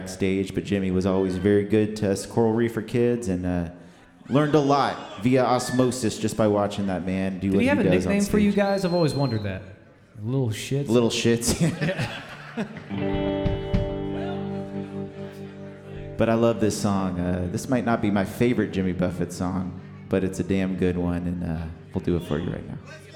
backstage, but Jimmy was always very good to us Coral Reefer kids, and learned a lot via osmosis just by watching that man do what he does on stage. Did he have a nickname for you guys? I've always wondered that. Little Shits? Little Shits. But I love this song. This might not be my favorite Jimmy Buffett song, but it's a damn good one, and we'll do it for you right now.